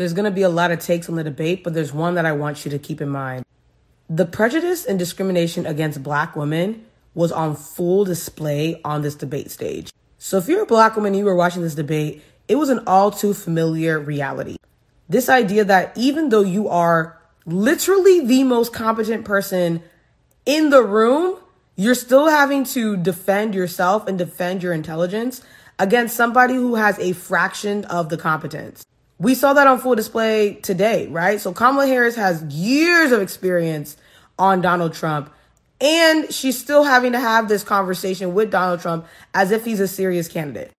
There's going to be a lot of takes on the debate, but there's one that I want you to keep in mind. The prejudice and discrimination against Black women was on full display on this debate stage. So if you're a Black woman and you were watching this debate, it was an all too familiar reality. This idea that even though you are literally the most competent person in the room, you're still having to defend yourself and defend your intelligence against somebody who has a fraction of the competence. We saw that on full display today, right? So Kamala Harris has years of experience on Donald Trump, and she's still having to have this conversation with Donald Trump as if he's a serious candidate.